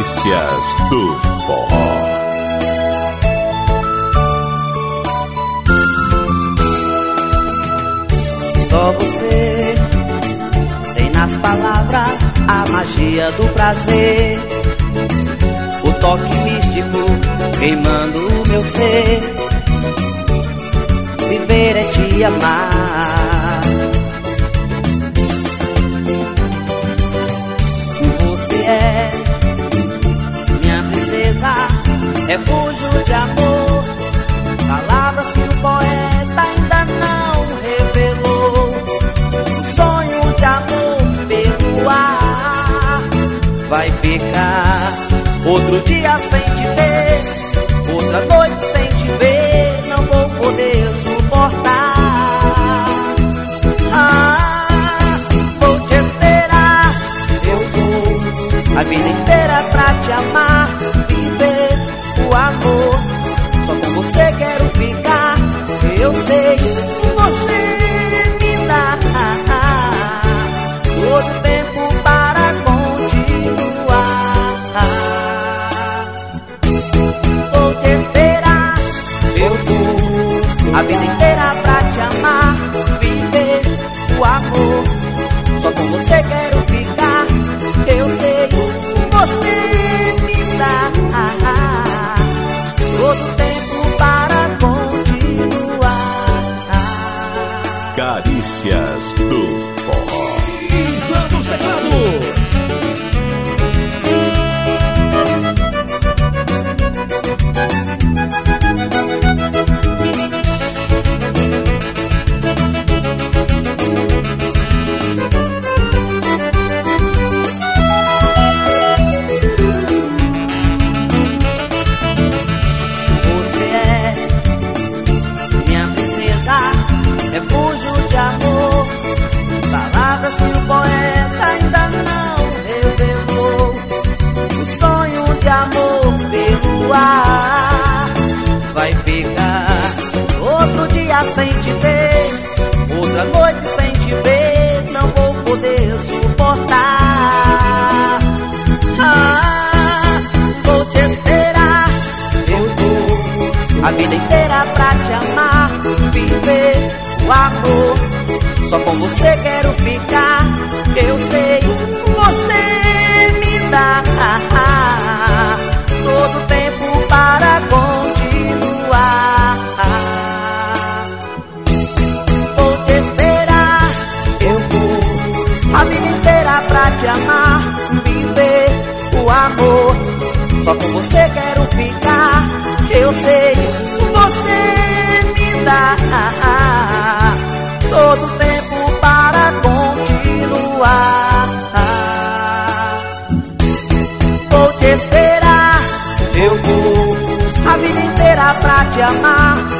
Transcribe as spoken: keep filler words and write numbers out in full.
Carícias do Forró. Só você tem nas palavras a magia do prazer, o toque místico queimando o meu ser. Viver é te amar. Você é minha princesa, refúgio de amor. Palavras que o poeta ainda não revelou. Um sonho de amor pelo ar. Vai ficar outro dia sem te ver, outra noite sem te ver. Não vou poder suportar. Ah, vou te esperar. Eu vou a vida inteira pra te amar. Viver o amor, só com você quero ficar. Eu sei, você me dá todo tempo para continuar. Vou te esperar. Eu vou a vida inteira pra te amar. Viver o amor, só com você quero ficar. Eu sei, você me dá todo tempo para continuar. Carícias do Forró. Ivan dos Teclados. Refúgio de amor, palavras que o poeta ainda não revelou. Um sonho de amor pelo ar. Vai ficar outro dia sem te ver, outra noite sem te ver. Não vou poder suportar. Ah, vou te esperar. Eu vou a vida inteira pra te amar. Viver o amor, só com você quero ficar. Eu sei, você me dá todo tempo para continuar. Vou te esperar. Eu vou a vida inteira pra te amar. Viver o amor, só com você quero ficar. Eu sei, você me dá todo tempo para continuar. Vou te esperar. Eu vou a vida inteira pra te amar.